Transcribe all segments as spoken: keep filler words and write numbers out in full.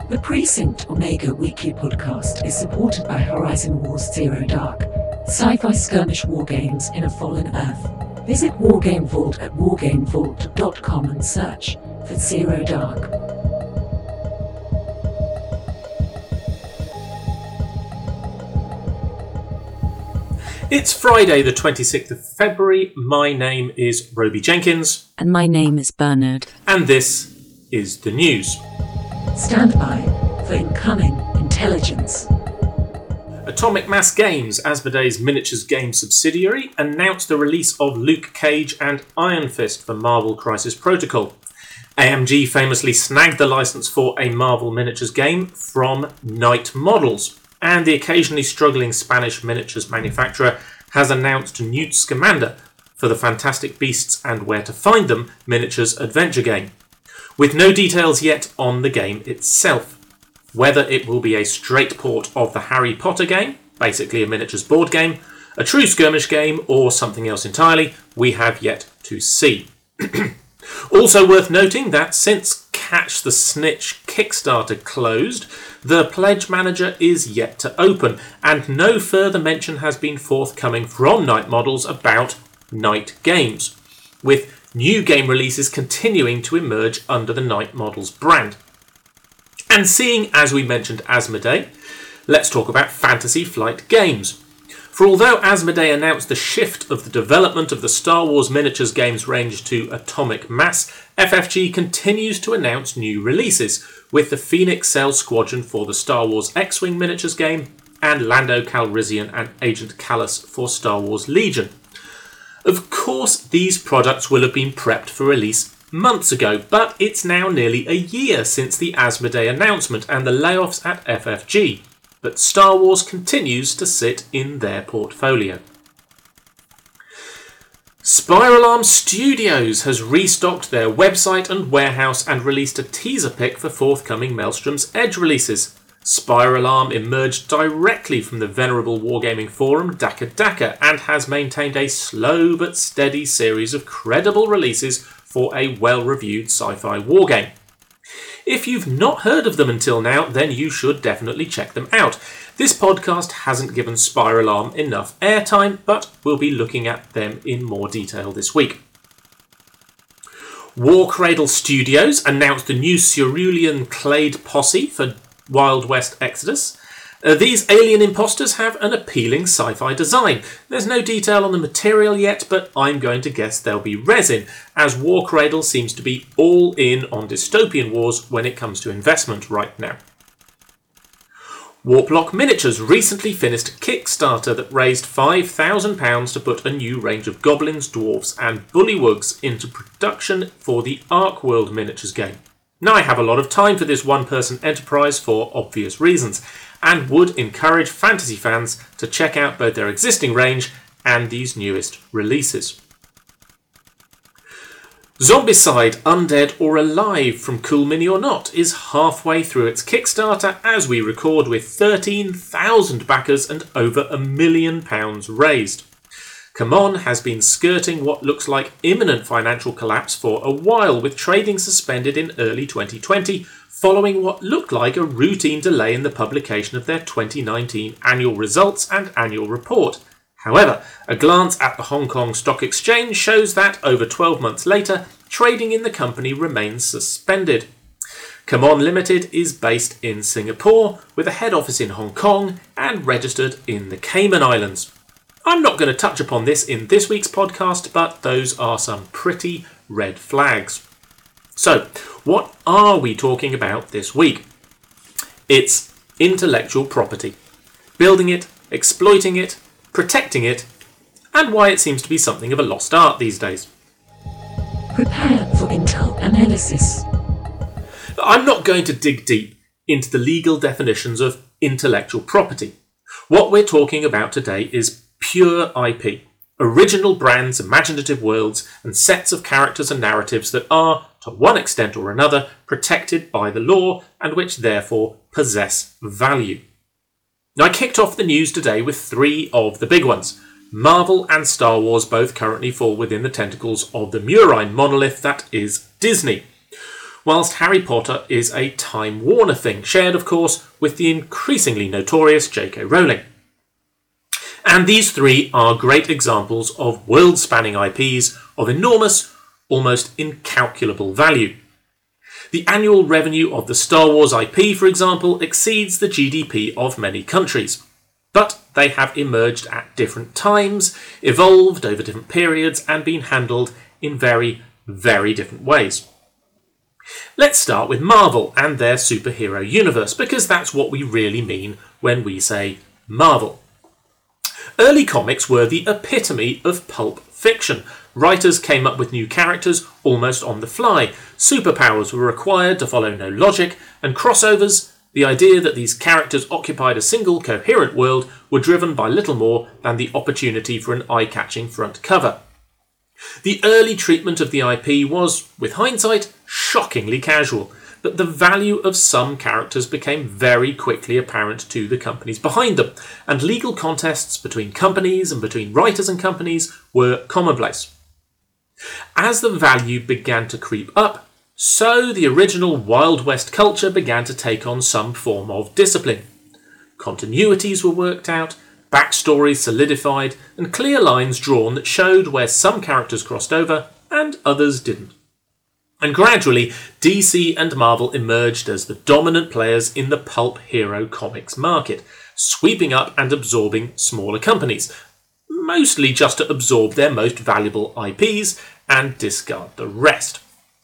The Precinct Omega Weekly Podcast is supported by Horizon Wars Zero Dark, sci-fi skirmish war games in a fallen Earth. Visit Wargame Vault at wargame vault dot com and search for Zero Dark. It's Friday the twenty-sixth of February. My name is Roby Jenkins. And my name is Bernard. And this is the news. Stand by for incoming intelligence. Atomic Mass Games, Asmodee's miniatures game subsidiary, announced the release of Luke Cage and Iron Fist for Marvel Crisis Protocol. A M G famously snagged the license for a Marvel miniatures game from Knight Models, and the occasionally struggling Spanish miniatures manufacturer has announced Newt Scamander for the Fantastic Beasts and Where to Find Them miniatures adventure game, with no details yet on the game itself. Whether it will be a straight port of the Harry Potter game, basically a miniatures board game, a true skirmish game, or something else entirely, we have yet to see. Also worth noting that since Catch the Snitch Kickstarter closed, the Pledge Manager is yet to open, and no further mention has been forthcoming from Knight Models about Knight Games, with new game releases continuing to emerge under the Knight Models brand. And seeing as we mentioned Asmodee, let's talk about Fantasy Flight Games. For although Asmodee announced the shift of the development of the Star Wars miniatures games range to Atomic Mass, F F G continues to announce new releases, with the Phoenix Cell Squadron for the Star Wars X-Wing miniatures game, and Lando Calrissian and Agent Kallus for Star Wars Legion. Of course, these products will have been prepped for release months ago, but it's now nearly a year since the Asmodee announcement and the layoffs at F F G. But Star Wars continues to sit in their portfolio. Spiralarm Studios has restocked their website and warehouse and released a teaser pic for forthcoming Maelstrom's Edge releases. Spiralarm emerged directly from the venerable wargaming forum Dakka Dakka and has maintained a slow but steady series of credible releases for a well-reviewed sci-fi wargame. If you've not heard of them until now, then you should definitely check them out. This podcast hasn't given Spiralarm enough airtime, but we'll be looking at them in more detail this week. Warcradle Studios announced the new Cerulean Clade Posse for Wild West Exodus. Uh, these alien imposters have an appealing sci-fi design. There's no detail on the material yet, but I'm going to guess they'll be resin, as Warcradle seems to be all in on dystopian wars when it comes to investment right now. Warplock Miniatures recently finished a Kickstarter that raised five thousand pounds to put a new range of goblins, dwarves and bullywugs into production for the Arkworld miniatures game. Now, I have a lot of time for this one-person enterprise for obvious reasons, and would encourage fantasy fans to check out both their existing range and these newest releases. Zombicide Undead or Alive from Cool Mini or Not is halfway through its Kickstarter as we record, with thirteen thousand backers and over a million pounds raised. CMON has been skirting what looks like imminent financial collapse for a while, with trading suspended in early twenty twenty following what looked like a routine delay in the publication of their twenty nineteen annual results and annual report. However, a glance at the Hong Kong Stock Exchange shows that over twelve months later, trading in the company remains suspended. CMON Limited is based in Singapore, with a head office in Hong Kong and registered in the Cayman Islands. I'm not going to touch upon this in this week's podcast, but those are some pretty red flags. So, what are we talking about this week? It's intellectual property. Building it, exploiting it, protecting it, and why it seems to be something of a lost art these days. Prepare for Intel analysis. I'm not going to dig deep into the legal definitions of intellectual property. What we're talking about today is pure I P, original brands, imaginative worlds, and sets of characters and narratives that are, to one extent or another, protected by the law and which therefore possess value. Now, I kicked off the news today with three of the big ones. Marvel and Star Wars both currently fall within the tentacles of the murine monolith that is Disney. whilst Harry Potter is a Time Warner thing, shared of course with the increasingly notorious J K Rowling. And these three are great examples of world-spanning I Ps of enormous, almost incalculable value. The annual revenue of the Star Wars I P, for example, exceeds the G D P of many countries. But they have emerged at different times, evolved over different periods, and been handled in very, very different ways. Let's start with Marvel and their superhero universe, because that's what we really mean when we say Marvel. Early comics were the epitome of pulp fiction. Writers came up with new characters almost on the fly. Superpowers were required to follow no logic, and crossovers, the idea that these characters occupied a single coherent world, were driven by little more than the opportunity for an eye-catching front cover. The early treatment of the I P was, with hindsight, shockingly casual, but the value of some characters became very quickly apparent to the companies behind them, and legal contests between companies and between writers and companies were commonplace. As the value began to creep up, so the original Wild West culture began to take on some form of discipline. Continuities were worked out, backstories solidified, and clear lines drawn that showed where some characters crossed over and others didn't. And gradually, D C and Marvel emerged as the dominant players in the pulp hero comics market, sweeping up and absorbing smaller companies, mostly just to absorb their most valuable I Ps and discard the rest.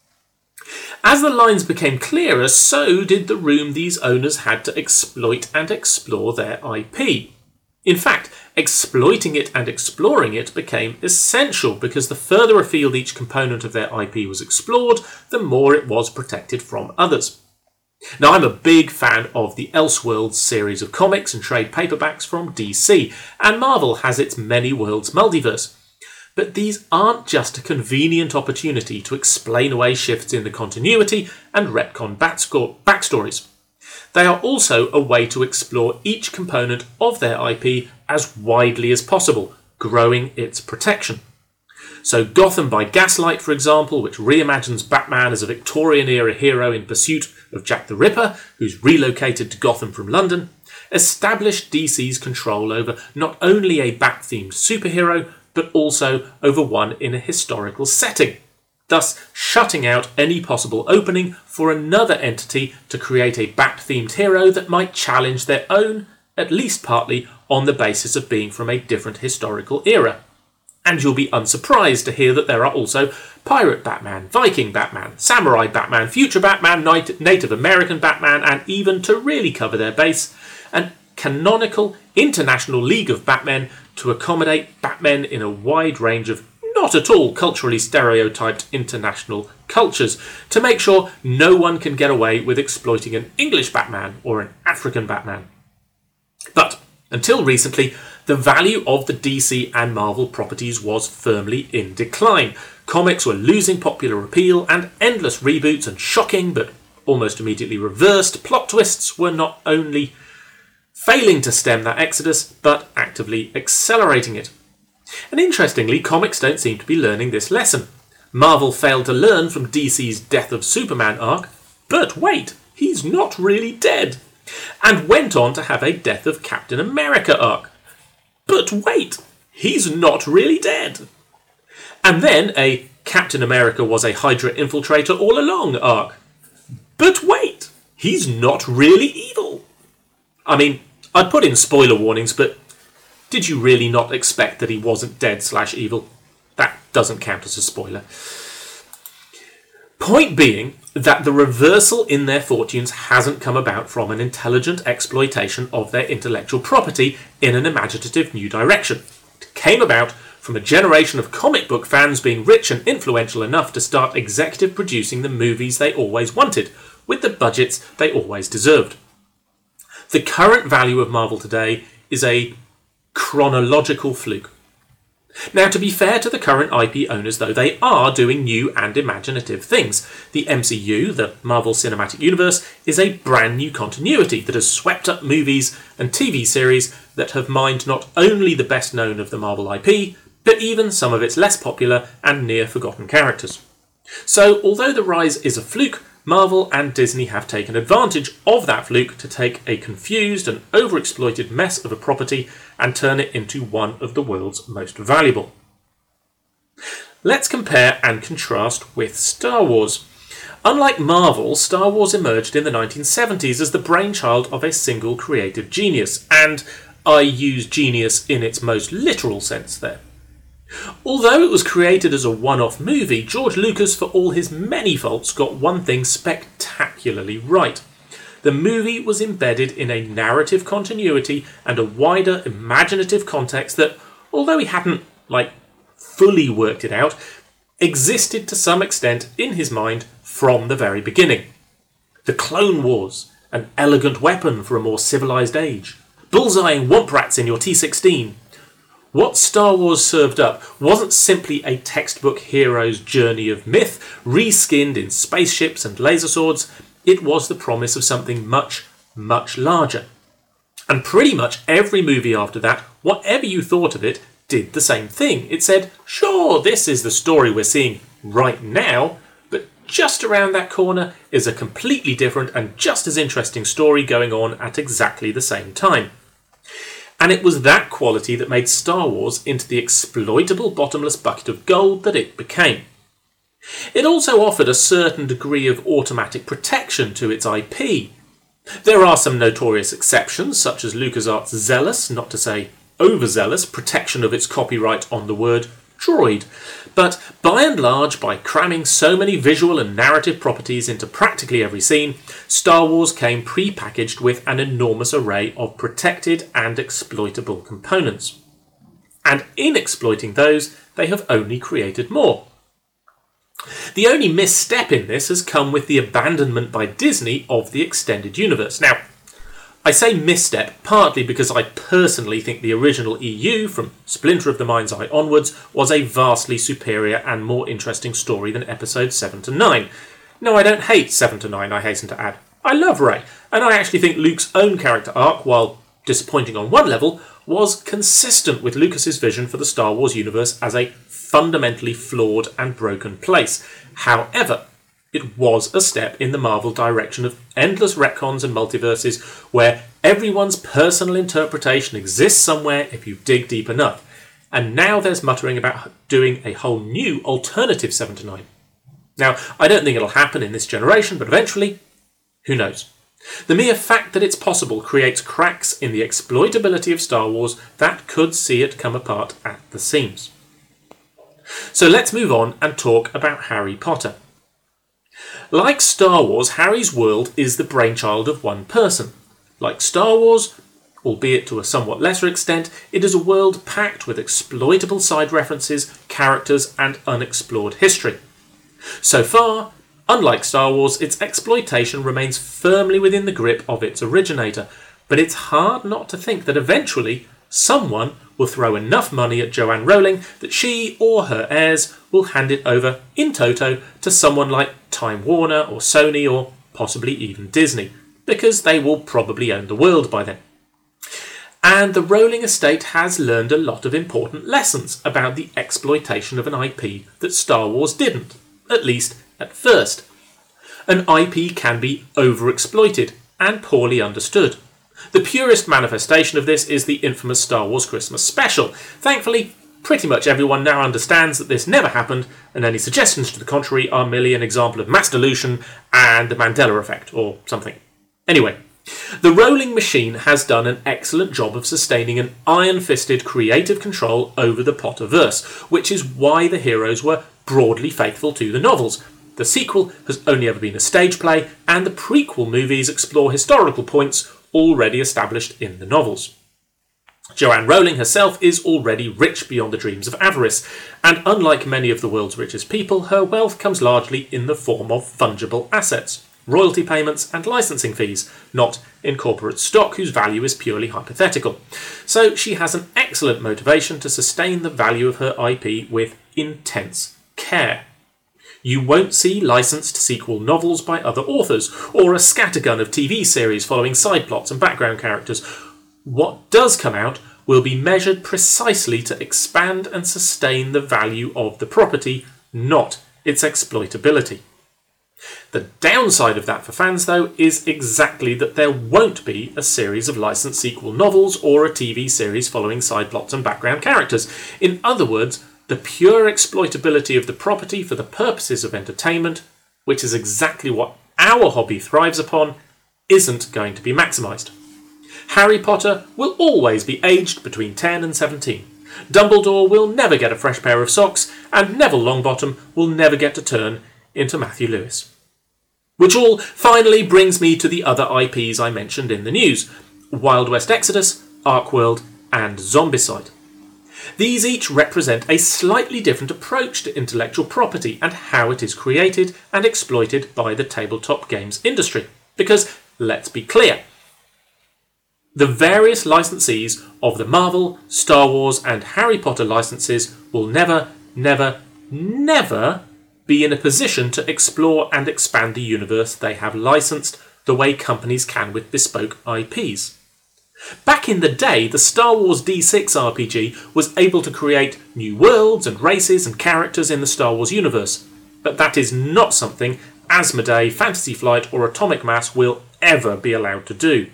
As the lines became clearer, so did the room these owners had to exploit and explore their I P. In fact, exploiting it and exploring it became essential, because the further afield each component of their I P was explored, the more it was protected from others. Now, I'm a big fan of the Elseworlds series of comics and trade paperbacks from D C, and Marvel has its many worlds multiverse. But these aren't just a convenient opportunity to explain away shifts in the continuity and retcon backstories. They are also a way to explore each component of their I P as widely as possible, growing its protection. So Gotham by Gaslight, for example, which reimagines Batman as a Victorian-era hero in pursuit of Jack the Ripper, who's relocated to Gotham from London, established D C's control over not only a Bat-themed superhero, but also over one in a historical setting, thus shutting out any possible opening for another entity to create a Bat-themed hero that might challenge their own, at least partly on the basis of being from a different historical era. And you'll be unsurprised to hear that there are also Pirate Batman, Viking Batman, Samurai Batman, Future Batman, Native American Batman, and even, to really cover their base, an canonical International League of Batmen to accommodate Batmen in a wide range of not at all culturally stereotyped international cultures, to make sure no one can get away with exploiting an English Batman or an African Batman. But until recently, the value of the D C and Marvel properties was firmly in decline. Comics were losing popular appeal, and endless reboots and shocking but almost immediately reversed plot twists were not only failing to stem that exodus, but actively accelerating it. And interestingly, comics don't seem to be learning this lesson. Marvel failed to learn from D C's Death of Superman arc, but wait, he's not really dead, and went on to have a Death of Captain America arc. But wait, he's not really dead. And then a Captain America was a Hydra infiltrator all along arc. But wait, he's not really evil. I mean, I'd put in spoiler warnings, but did you really not expect that he wasn't dead slash evil? That doesn't count as a spoiler. Point being that the reversal in their fortunes hasn't come about from an intelligent exploitation of their intellectual property in an imaginative new direction. It came about from a generation of comic book fans being rich and influential enough to start executive producing the movies they always wanted, with the budgets they always deserved. The current value of Marvel today is a chronological fluke. Now, to be fair to the current I P owners, though, they are doing new and imaginative things. The M C U, the Marvel Cinematic Universe, is a brand new continuity that has swept up movies and T V series that have mined not only the best known of the Marvel I P, but even some of its less popular and near-forgotten characters. So, although the rise is a fluke, Marvel and Disney have taken advantage of that fluke to take a confused and overexploited mess of a property and turn it into one of the world's most valuable. Let's compare and contrast with Star Wars. Unlike Marvel, Star Wars emerged in the nineteen seventies as the brainchild of a single creative genius, and I use genius in its most literal sense there. Although it was created as a one-off movie, George Lucas, for all his many faults, got one thing spectacularly right. The movie was embedded in a narrative continuity and a wider imaginative context that, although he hadn't, like, fully worked it out, existed to some extent in his mind from the very beginning. The Clone Wars, an elegant weapon for a more civilized age. Bullseyeing womp rats in your T sixteen. What Star Wars served up wasn't simply a textbook hero's journey of myth, reskinned in spaceships and laser swords. It was the promise of something much, much larger. And pretty much every movie after that, whatever you thought of it, did the same thing. It said, sure, this is the story we're seeing right now, but just around that corner is a completely different and just as interesting story going on at exactly the same time. And it was that quality that made Star Wars into the exploitable bottomless bucket of gold that it became. It also offered a certain degree of automatic protection to its I P. There are some notorious exceptions, such as LucasArts' zealous, not to say overzealous, protection of its copyright on the word droid. But by and large, by cramming so many visual and narrative properties into practically every scene, Star Wars came pre-packaged with an enormous array of protected and exploitable components. And in exploiting those, they have only created more. The only misstep in this has come with the abandonment by Disney of the extended universe. Now, I say misstep partly because I personally think the original E U, from Splinter of the Mind's Eye onwards, was a vastly superior and more interesting story than episodes seven to nine. No, I don't hate seven to nine, I hasten to add. I love Rey, and I actually think Luke's own character arc, while disappointing on one level, was consistent with Lucas's vision for the Star Wars universe as a fundamentally flawed and broken place. However, it was a step in the Marvel direction of endless retcons and multiverses where everyone's personal interpretation exists somewhere if you dig deep enough. And now there's muttering about doing a whole new alternative seven to nine. Now, I don't think it'll happen in this generation, but eventually, who knows? The mere fact that it's possible creates cracks in the exploitability of Star Wars that could see it come apart at the seams. So let's move on and talk about Harry Potter. Like Star Wars, Harry's world is the brainchild of one person. Like Star Wars, albeit to a somewhat lesser extent, it is a world packed with exploitable side references, characters, and unexplored history. So far, unlike Star Wars, its exploitation remains firmly within the grip of its originator, but it's hard not to think that eventually someone will throw enough money at Joanne Rowling that she or her heirs will hand it over in toto to someone like Time Warner or Sony or possibly even Disney, because they will probably own the world by then. And the Rowling estate has learned a lot of important lessons about the exploitation of an I P that Star Wars didn't, at least at first. An I P can be overexploited and poorly understood. The purest manifestation of this is the infamous Star Wars Christmas special. Thankfully, pretty much everyone now understands that this never happened, and any suggestions to the contrary are merely an example of mass delusion and the Mandela effect, or something. Anyway, the Rowling machine has done an excellent job of sustaining an iron-fisted creative control over the Potterverse, which is why the heroes were broadly faithful to the novels. The sequel has only ever been a stage play, and the prequel movies explore historical points already established in the novels. Joanne Rowling herself is already rich beyond the dreams of avarice, and unlike many of the world's richest people, her wealth comes largely in the form of fungible assets, royalty payments and licensing fees, not in corporate stock whose value is purely hypothetical. So she has an excellent motivation to sustain the value of her I P with intense care. You won't see licensed sequel novels by other authors, or a scattergun of T V series following side plots and background characters. What does come out will be measured precisely to expand and sustain the value of the property, not its exploitability. The downside of that for fans, though, is exactly that there won't be a series of licensed sequel novels or a T V series following side plots and background characters. In other words, the pure exploitability of the property for the purposes of entertainment, which is exactly what our hobby thrives upon, isn't going to be maximised. Harry Potter will always be aged between ten and seventeen. Dumbledore will never get a fresh pair of socks, and Neville Longbottom will never get to turn into Matthew Lewis. Which all finally brings me to the other I Ps I mentioned in the news: Wild West Exodus, Arkworld, and Zombicide. These each represent a slightly different approach to intellectual property and how it is created and exploited by the tabletop games industry. Because, let's be clear, the various licensees of the Marvel, Star Wars, and Harry Potter licenses will never, never, never be in a position to explore and expand the universe they have licensed the way companies can with bespoke I Ps. Back in the day, the Star Wars D six R P G was able to create new worlds and races and characters in the Star Wars universe, but that is not something Asmodee, Fantasy Flight, or Atomic Mass will ever be allowed to do.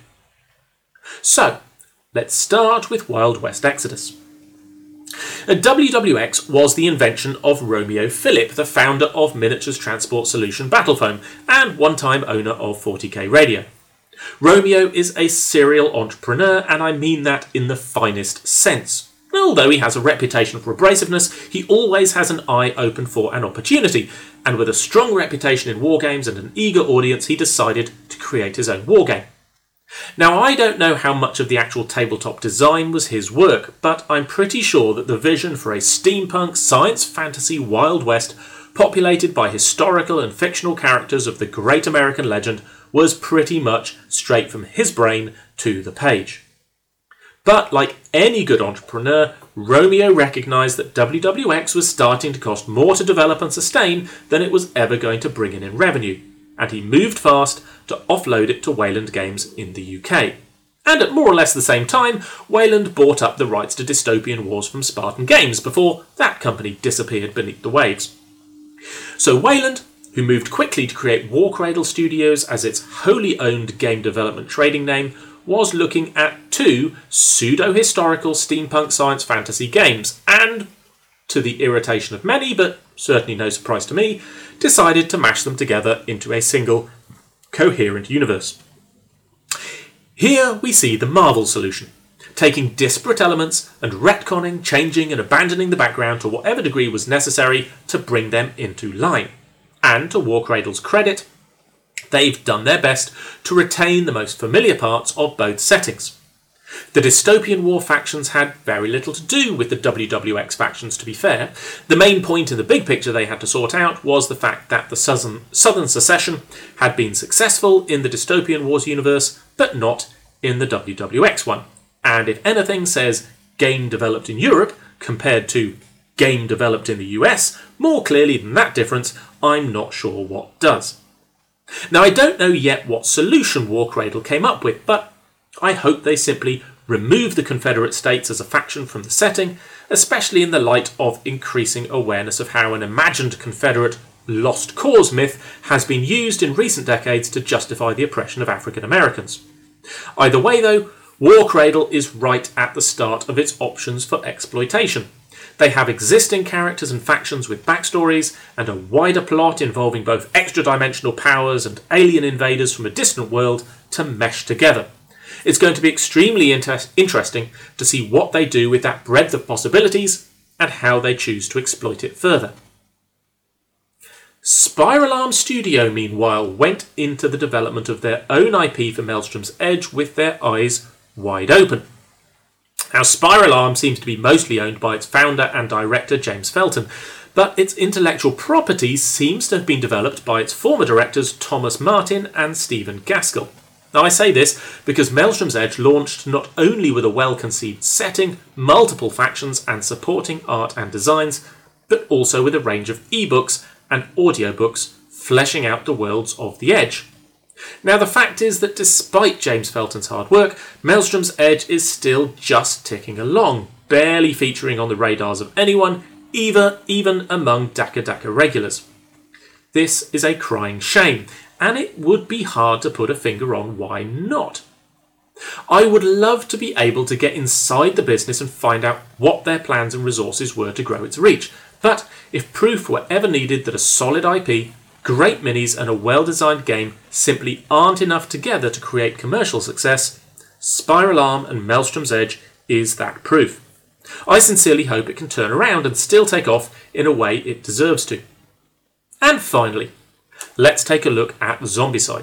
So, let's start with Wild West Exodus. W W X was the invention of Romeo Philip, the founder of miniatures transport solution Battlefoam and one-time owner of forty K Radio. Romeo is a serial entrepreneur, and I mean that in the finest sense. Although he has a reputation for abrasiveness, he always has an eye open for an opportunity, and with a strong reputation in wargames and an eager audience, he decided to create his own wargame. Now, I don't know how much of the actual tabletop design was his work, but I'm pretty sure that the vision for a steampunk, science fantasy Wild West, populated by historical and fictional characters of the great American legend, was pretty much straight from his brain to the page. But like any good entrepreneur, Romeo recognised that W W X was starting to cost more to develop and sustain than it was ever going to bring in in revenue, and he moved fast to offload it to Wayland Games in the U K. And at more or less the same time, Wayland bought up the rights to Dystopian Wars from Spartan Games before that company disappeared beneath the waves. So Wayland, who moved quickly to create Warcradle Studios as its wholly owned game development trading name, was looking at two pseudo-historical steampunk science fantasy games, and, to the irritation of many, but certainly no surprise to me, decided to mash them together into a single, coherent universe. Here we see the Marvel solution, taking disparate elements and retconning, changing and abandoning the background to whatever degree was necessary to bring them into line. And to Warcradle's credit, they've done their best to retain the most familiar parts of both settings. The Dystopian War factions had very little to do with the W W X factions, to be fair. The main point in the big picture they had to sort out was the fact that the Southern, Southern Secession had been successful in the Dystopian Wars universe, but not in the W W X one. And if anything says game developed in Europe compared to game developed in the U S more clearly than that difference, I'm not sure what does. Now, I don't know yet what solution Warcradle came up with, but I hope they simply remove the Confederate States as a faction from the setting, especially in the light of increasing awareness of how an imagined Confederate lost cause myth has been used in recent decades to justify the oppression of African Americans. Either way, though, Warcradle is right at the start of its options for exploitation. They have existing characters and factions with backstories, and a wider plot involving both extra-dimensional powers and alien invaders from a distant world to mesh together. It's going to be extremely inter- interesting to see what they do with that breadth of possibilities and how they choose to exploit it further. Spiralarm Studio, meanwhile, went into the development of their own I P for Maelstrom's Edge with their eyes wide open. Now, Spiralarm seems to be mostly owned by its founder and director, James Felton, but its intellectual property seems to have been developed by its former directors, Thomas Martin and Stephen Gaskell. Now, I say this because Maelstrom's Edge launched not only with a well-conceived setting, multiple factions and supporting art and designs, but also with a range of ebooks and audiobooks fleshing out the worlds of the Edge. Now, the fact is that despite James Felton's hard work, Maelstrom's Edge is still just ticking along, barely featuring on the radars of anyone, either even among Dakka Dakka regulars. This is a crying shame, and it would be hard to put a finger on why not. I would love to be able to get inside the business and find out what their plans and resources were to grow its reach, but if proof were ever needed that a solid I P, great minis and a well-designed game simply aren't enough together to create commercial success, Spiral Arm and Maelstrom's Edge is that proof. I sincerely hope it can turn around and still take off in a way it deserves to. And finally, let's take a look at Zombicide.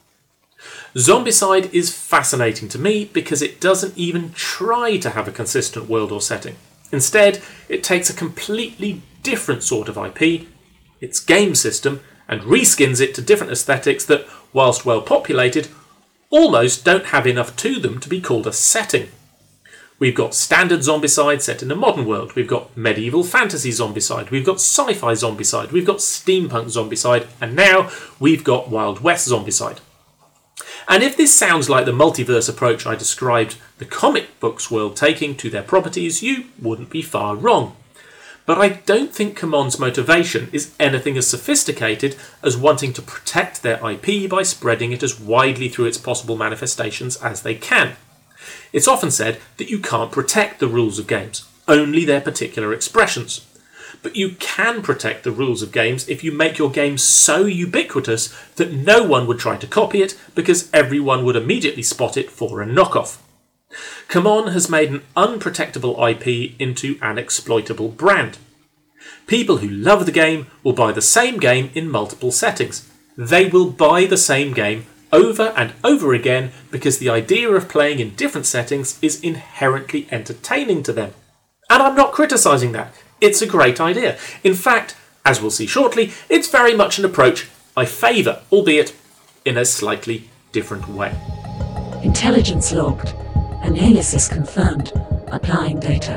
Zombicide is fascinating to me because it doesn't even try to have a consistent world or setting. Instead, it takes a completely different sort of I P, its game system, and reskins it to different aesthetics that, whilst well populated, almost don't have enough to them to be called a setting. We've got standard Zombicide set in a modern world, we've got medieval fantasy Zombicide, we've got sci-fi Zombicide, we've got steampunk Zombicide, and now we've got Wild West Zombicide. And if this sounds like the multiverse approach I described the comic books world taking to their properties, you wouldn't be far wrong. But I don't think CMON's motivation is anything as sophisticated as wanting to protect their I P by spreading it as widely through its possible manifestations as they can. It's often said that you can't protect the rules of games, only their particular expressions. But you can protect the rules of games if you make your game so ubiquitous that no one would try to copy it because everyone would immediately spot it for a knockoff. CMON has made an unprotectable I P into an exploitable brand. People who love the game will buy the same game in multiple settings. They will buy the same game over and over again because the idea of playing in different settings is inherently entertaining to them. And I'm not criticising that. It's a great idea. In fact, as we'll see shortly, it's very much an approach I favour, albeit in a slightly different way. Intelligence logged. Analysis confirmed. Applying data.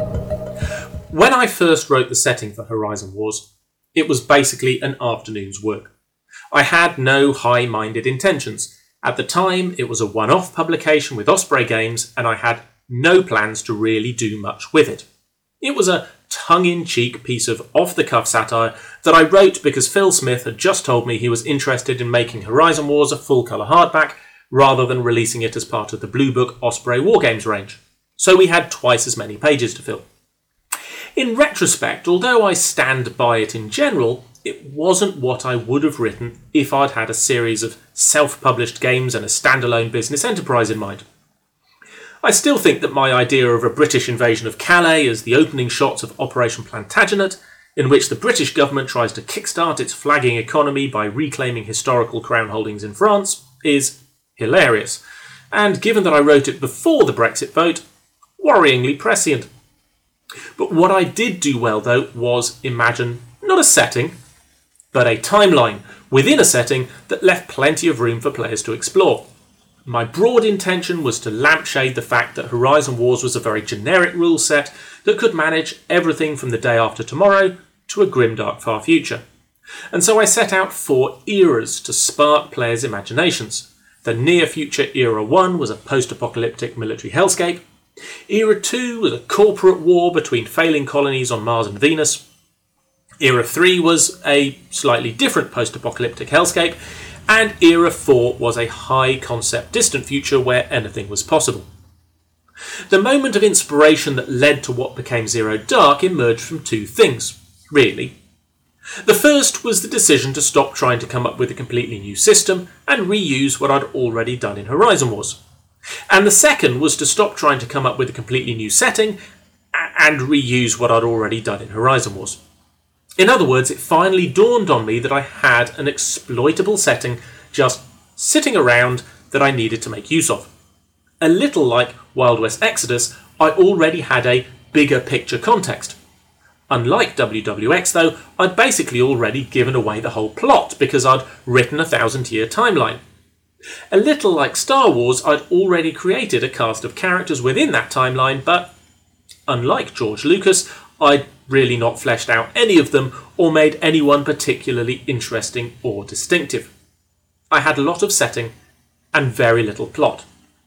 When I first wrote the setting for Horizon Wars, it was basically an afternoon's work. I had no high-minded intentions. At the time, it was a one-off publication with Osprey Games, and I had no plans to really do much with it. It was a tongue-in-cheek piece of off-the-cuff satire that I wrote because Phil Smith had just told me he was interested in making Horizon Wars a full-colour hardback rather than releasing it as part of the Blue Book Osprey Wargames range. So we had twice as many pages to fill. In retrospect, although I stand by it in general, it wasn't what I would have written if I'd had a series of self-published games and a standalone business enterprise in mind. I still think that my idea of a British invasion of Calais as the opening shots of Operation Plantagenet, in which the British government tries to kickstart its flagging economy by reclaiming historical crown holdings in France, is hilarious, and given that I wrote it before the Brexit vote, worryingly prescient. But what I did do well, though, was imagine not a setting, but a timeline within a setting that left plenty of room for players to explore. My broad intention was to lampshade the fact that Horizon Wars was a very generic rule set that could manage everything from the day after tomorrow to a grimdark far future. And so I set out four eras to spark players' imaginations. The near-future Era one was a post-apocalyptic military hellscape. Era two was a corporate war between failing colonies on Mars and Venus. Era three was a slightly different post-apocalyptic hellscape. And Era four was a high-concept distant future where anything was possible. The moment of inspiration that led to what became Zero Dark emerged from two things, really. The first was the decision to stop trying to come up with a completely new system and reuse what I'd already done in Horizon Wars. And the second was to stop trying to come up with a completely new setting and reuse what I'd already done in Horizon Wars. In other words, it finally dawned on me that I had an exploitable setting just sitting around that I needed to make use of. A little like Wild West Exodus, I already had a bigger picture context. Unlike W W X, though, I'd basically already given away the whole plot because I'd written a thousand-year timeline. A little like Star Wars, I'd already created a cast of characters within that timeline, but unlike George Lucas, I'd really not fleshed out any of them or made anyone particularly interesting or distinctive. I had a lot of setting and very little plot.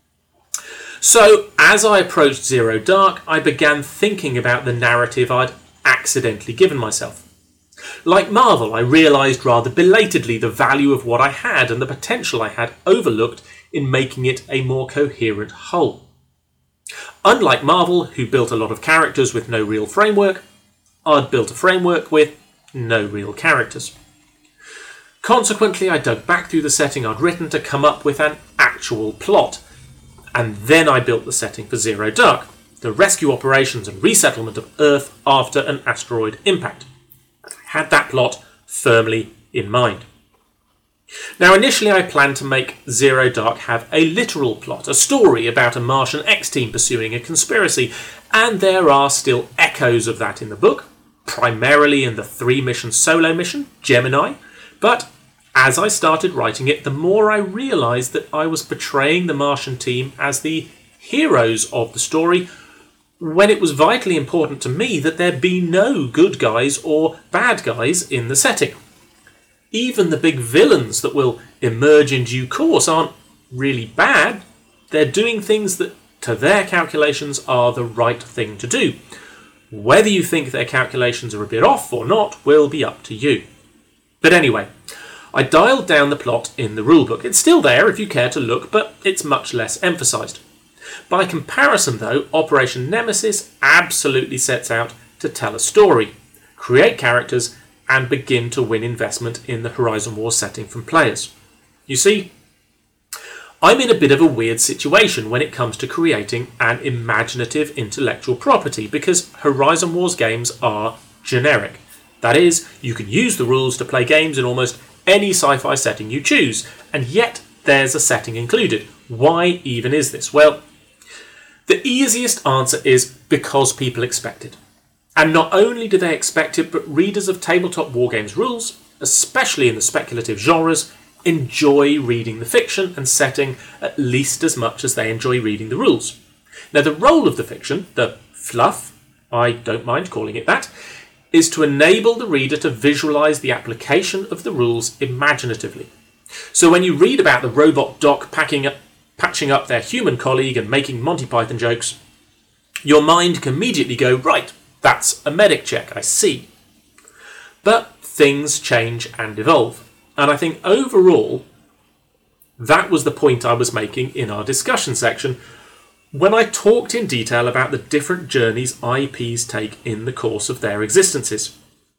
So, as I approached Zero Dark, I began thinking about the narrative I'd accidentally given myself. Like Marvel, I realised rather belatedly the value of what I had and the potential I had overlooked in making it a more coherent whole. Unlike Marvel, who built a lot of characters with no real framework, I'd built a framework with no real characters. Consequently, I dug back through the setting I'd written to come up with an actual plot, and then I built the setting for Zero Dark, the rescue operations and resettlement of Earth after an asteroid impact. I had that plot firmly in mind. Now, initially I planned to make Zero Dark have a literal plot, a story about a Martian X-team pursuing a conspiracy, and there are still echoes of that in the book, primarily in the three-mission solo mission, Gemini, but as I started writing it, the more I realised that I was portraying the Martian team as the heroes of the story, when it was vitally important to me that there be no good guys or bad guys in the setting. Even the big villains that will emerge in due course aren't really bad. They're doing things that, to their calculations, are the right thing to do. Whether you think their calculations are a bit off or not will be up to you. But anyway, I dialed down the plot in the rulebook. It's still there if you care to look, but it's much less emphasised. By comparison, though, Operation Nemesis absolutely sets out to tell a story, create characters, and begin to win investment in the Horizon Wars setting from players. You see, I'm in a bit of a weird situation when it comes to creating an imaginative intellectual property, because Horizon Wars games are generic. That is, you can use the rules to play games in almost any sci-fi setting you choose, and yet there's a setting included. Why even is this? Well, the easiest answer is because people expect it. And not only do they expect it, but readers of tabletop wargames rules, especially in the speculative genres, enjoy reading the fiction and setting at least as much as they enjoy reading the rules. Now, the role of the fiction, the fluff, I don't mind calling it that, is to enable the reader to visualise the application of the rules imaginatively. So when you read about the robot doc packing up, patching up their human colleague and making Monty Python jokes, your mind can immediately go, right, that's a medic check, I see. But things change and evolve. And I think overall, that was the point I was making in our discussion section when I talked in detail about the different journeys I Ps take in the course of their existences.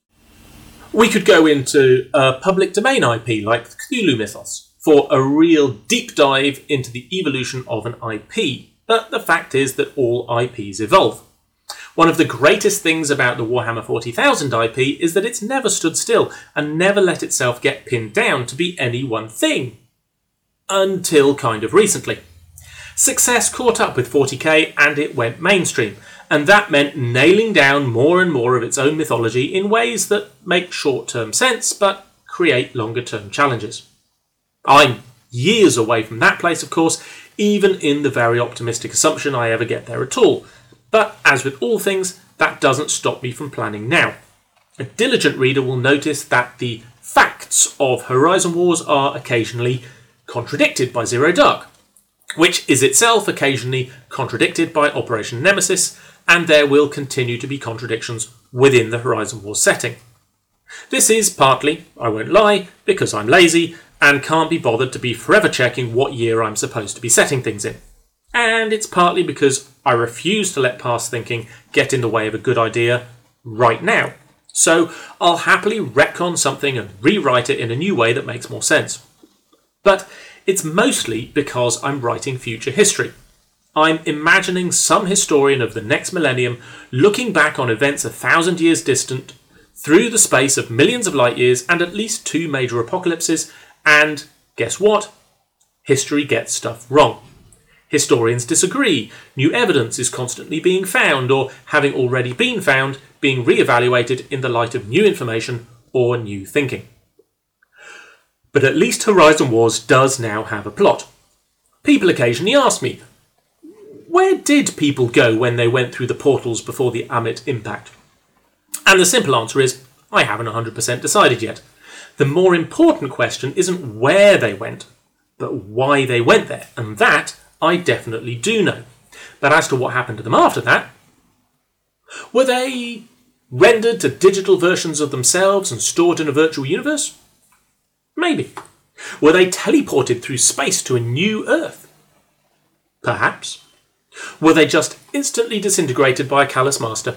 We could go into a public domain I P like the Cthulhu Mythos for a real deep dive into the evolution of an I P, but the fact is that all I Ps evolve. One of the greatest things about the Warhammer forty thousand I P is that it's never stood still and never let itself get pinned down to be any one thing. Until kind of recently. Success caught up with forty K and it went mainstream, and that meant nailing down more and more of its own mythology in ways that make short-term sense but create longer-term challenges. I'm years away from that place, of course, even in the very optimistic assumption I ever get there at all. But as with all things, that doesn't stop me from planning now. A diligent reader will notice that the facts of Horizon Wars are occasionally contradicted by Zero Dark, which is itself occasionally contradicted by Operation Nemesis, and there will continue to be contradictions within the Horizon Wars setting. This is partly, I won't lie, because I'm lazy and can't be bothered to be forever checking what year I'm supposed to be setting things in. And it's partly because I refuse to let past thinking get in the way of a good idea right now. So I'll happily retcon something and rewrite it in a new way that makes more sense. But it's mostly because I'm writing future history. I'm imagining some historian of the next millennium looking back on events a thousand years distant through the space of millions of light years and at least two major apocalypses, and guess what? History gets stuff wrong. Historians disagree, new evidence is constantly being found, or having already been found, being re-evaluated in the light of new information or new thinking. But at least Horizon Wars does now have a plot. People occasionally ask me, where did people go when they went through the portals before the Amit impact? And the simple answer is, I haven't one hundred percent decided yet. The more important question isn't where they went, but why they went there, and that I definitely do know. But as to what happened to them after that, were they Rendered to digital versions of themselves and stored in a virtual universe? Maybe. Were they teleported through space to a new Earth? Perhaps. Were they just instantly disintegrated by a callous master?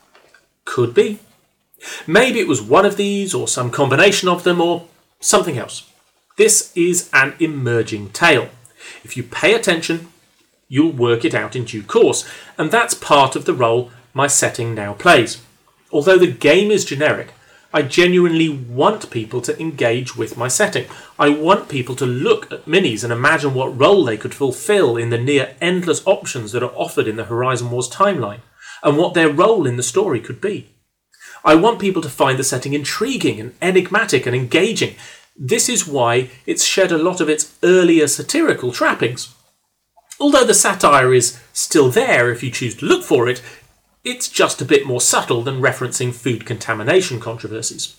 Could be. Maybe it was one of these, or some combination of them, or something else. This is an emerging tale. If you pay attention, you'll work it out in due course, and that's part of the role my setting now plays. Although the game is generic, I genuinely want people to engage with my setting. I want people to look at minis and imagine what role they could fulfill in the near endless options that are offered in the Horizon Wars timeline, and what their role in the story could be. I want people to find the setting intriguing and enigmatic and engaging. This is why it's shed a lot of its earlier satirical trappings. Although the satire is still there if you choose to look for it, it's just a bit more subtle than referencing food contamination controversies.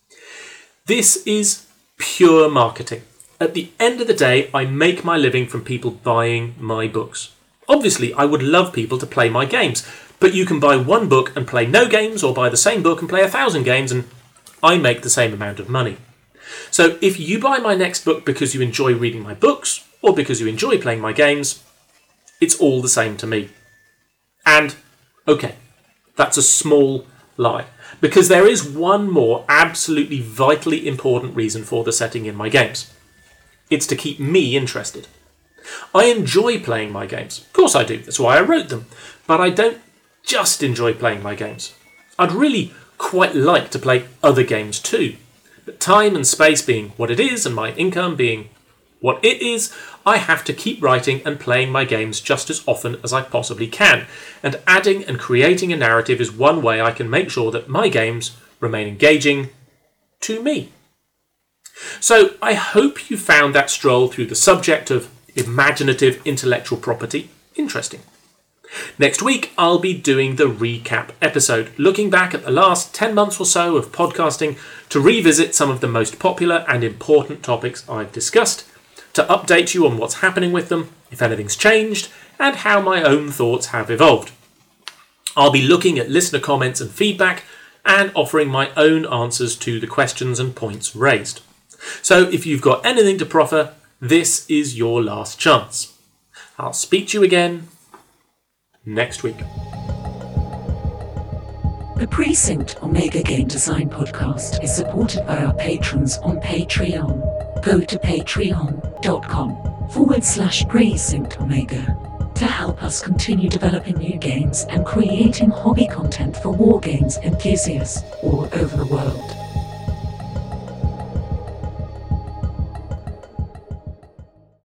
This is pure marketing. At the end of the day, I make my living from people buying my books. Obviously, I would love people to play my games, but you can buy one book and play no games, or buy the same book and play a thousand games, and I make the same amount of money. So if you buy my next book because you enjoy reading my books, or because you enjoy playing my games, it's all the same to me. And, okay, that's a small lie, because there is one more absolutely vitally important reason for the setting in my games. It's to keep me interested. I enjoy playing my games. Of course I do, that's why I wrote them. But I don't just enjoy playing my games. I'd really quite like to play other games too. But time and space being what it is, and my income being what it is, I have to keep writing and playing my games just as often as I possibly can. And adding and creating a narrative is one way I can make sure that my games remain engaging to me. So I hope you found that stroll through the subject of imaginative intellectual property interesting. Next week, I'll be doing the recap episode, looking back at the last ten months or so of podcasting to revisit some of the most popular and important topics I've discussed, to update you on what's happening with them, if anything's changed, and how my own thoughts have evolved. I'll be looking at listener comments and feedback, and offering my own answers to the questions and points raised. So if you've got anything to proffer, this is your last chance. I'll speak to you again next week. The Precinct Omega Game Design Podcast is supported by our patrons on Patreon. Go to patreon.com forward slash Precinct Omega to help us continue developing new games and creating hobby content for war games enthusiasts all over the world.